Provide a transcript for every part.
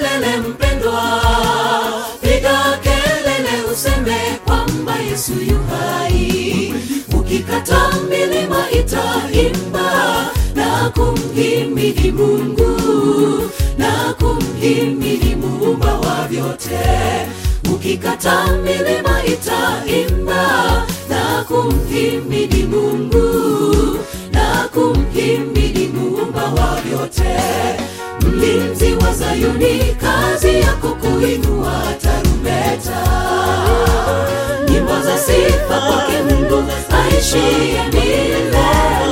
kelele mpendwa, piga kelele useme kwamba Yesu yu hai. Ukikata milima itaimba na kumhimidi Mungu, na kumhimidi Muumba wa vyote. Ukikata milima itaimba na kumhimidi Mungu, na kumhimidi Muumba wa vyote. Mlinzi wa Zayuni, kazi yako kuinua tarumbeta. Nyimbo za sifa kwake Mungu aishiye milele.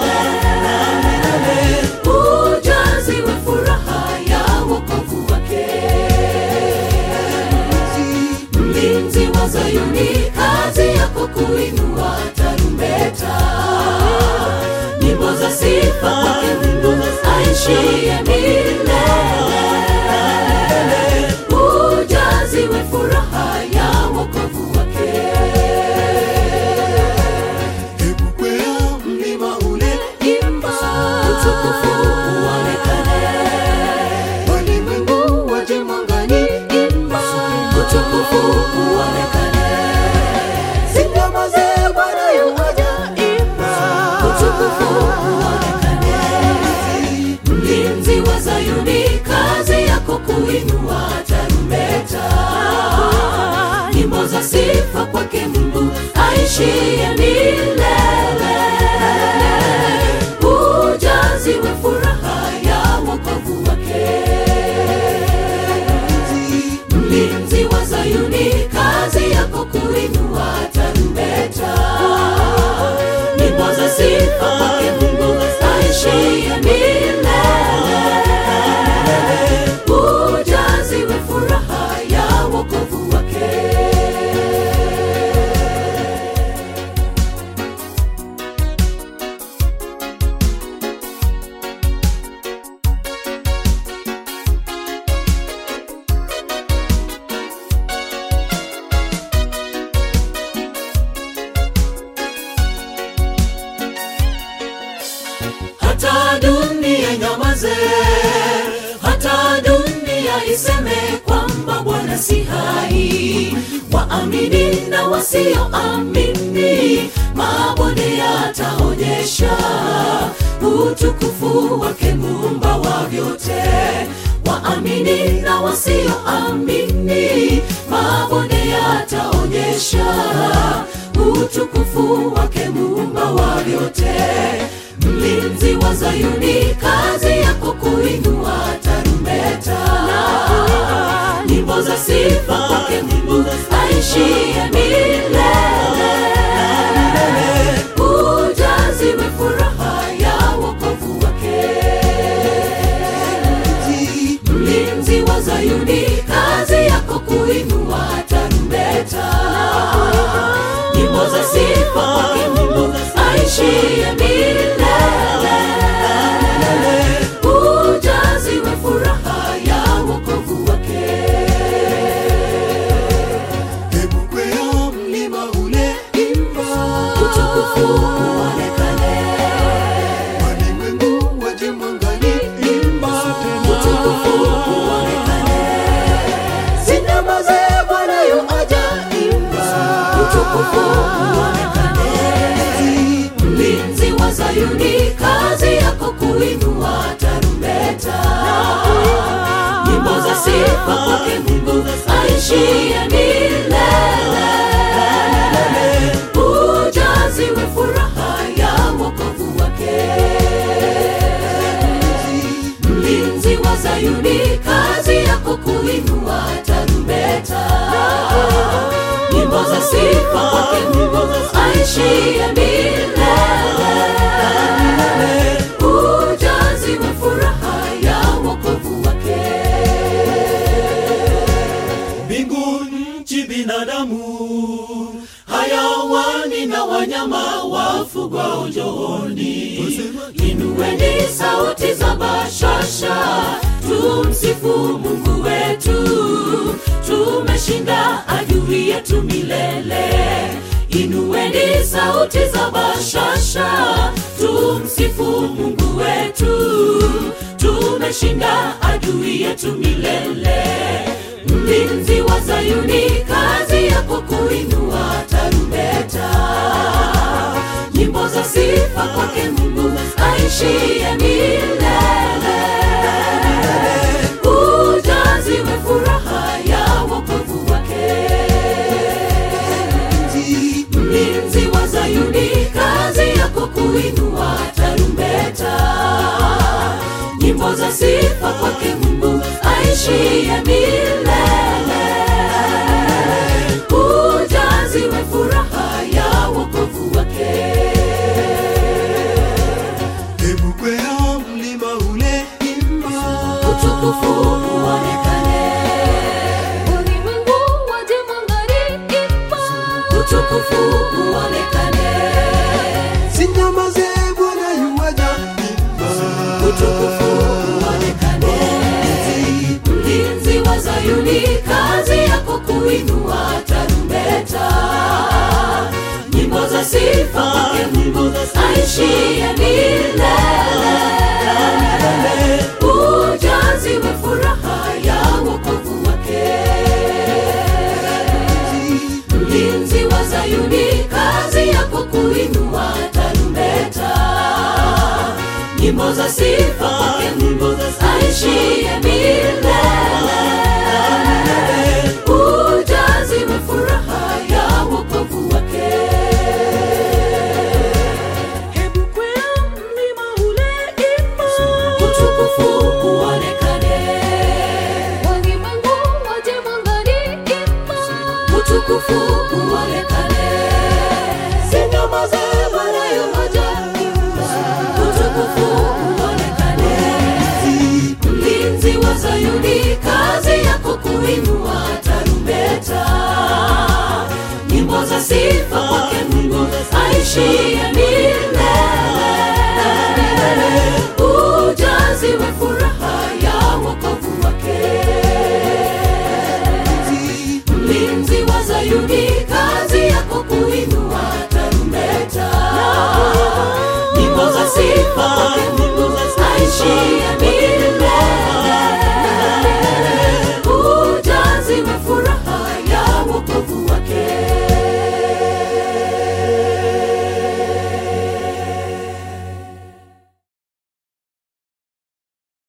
Ujaziwe furaha ya wokovu wake. Mlinzi wa Zayuni, kazi yako kuinua tarumbeta. Nyimbo za sifa kwake Mungu aishiye milele. Ujaziwe furaha ya wokovu wake. Hebu kwea mlima ule, Imba utukufu uonekane. walimwengu waje mwangani. Imba utukufu uonekane. Sinyamaze, Bwana yu aja. Imba utukufu uonekane. Mlinzi wa Zayuni, kazi yako kuinua tarumbeta. Nyimbo za sifa kwake Mungu aishiye milele. Ujaziwe furaha ya wokovu wake. Mlinzi wa Zayuni, kazi yako kuinua tarumbeta. Nyimbo za sifa kwake Mungu aishiye milele. Ujaziwe furaha ya wokovu wake. Hata dunia nyamaze, hata dunia iseme kwamba Bwana si hai. Waamini na wasioamini, mabonde yataonyesha utukufu wake Muumba wa vyote. Waamini na wasioamini, mabonde yataonyesha utukufu wake Muumba wa vyote. Mlinzi wa Zayuni, kazi yako kuinua tarumbeta. Nyimbo za sifa kwake Mungu aishiye milele. Ujaziwe furaha ya wokovu wake. Mlinzi wa Zayuni, kazi yako kuinua tarumbeta. Nyimbo za sifa kwake Mungu aishiye milele. Ujaziwe furaha ya wokovu wake. Hebu kwea mlima ule, Imba utukufu uonekane. walimwengu waje mwangani. Imba utukufu uonekane. Sinyamaze, Bwana yu aja. Imba utukufu uonekane. Mlinzi wa Zayuni, kazi yako kuinua tarumbeta. Nyimbo za sifa kwake Mungu aishiye milele. Ujaziwe furaha ya wokovu wake. Mlinzi wa Zayuni, kazi yako kuinua tarumbeta. Nyimbo za sifa kwake Mungu aishiye milele. Ujaziwe furaha ya wokovu wake. Mbingu, nchi, binadamu, hayawani na wanyama wafugwao njooni. Inueni sauti za bashasha, tumsifu Mungu wetu. Tumeshinda adui yetu milele. Inueni sauti za bashasha, tumsifu Mungu wetu. ameshinda adui yetu milele. Mlinzi wa Zayuni, kazi yako kuinua tarumbeta. Nyimbo za sifa kwake Mungu aishiye milele. Ujaziwe furaha ya wokovu wake. Mlinzi wa Zayuni, kazi yako kuinua tarumbeta. Nyimbo za sifa kwake Mungu aishiye milele. Ujaziwe furaha ya wokovu wake. Hebu kwea mlima ule imba, Utukufu uonekane. Ulimwengu waje mwangani imba. Utukufu uonekane. sinyamaze Bwana yuaja imba. Utukufu uonekane. Mlinzi wa Zayuni, kazi yako kuinua tarumbeta. Nyimbo za sifa kwake Mungu aishiye milele. Ujaziwe furaha ya wokovu wake. Mlinzi wa Zayuni, kazi yako kuinua tarumbeta. Nyimbo za sifa kwake Mungu aishiye milele. Ujaziwe furaha ya wokovu wake. Hebu kwea mlima ule imba. Utukufu uonekane. Walimwengu waje mwangani imba. Utukufu uonekane. Sinyamaze Bwana yuaja imba. Utukufu uonekane. Mlinzi wa Zayuni, kazi yako kuinua tarumbeta. Nyimbo za sifa kwake Mungu aishiye milele.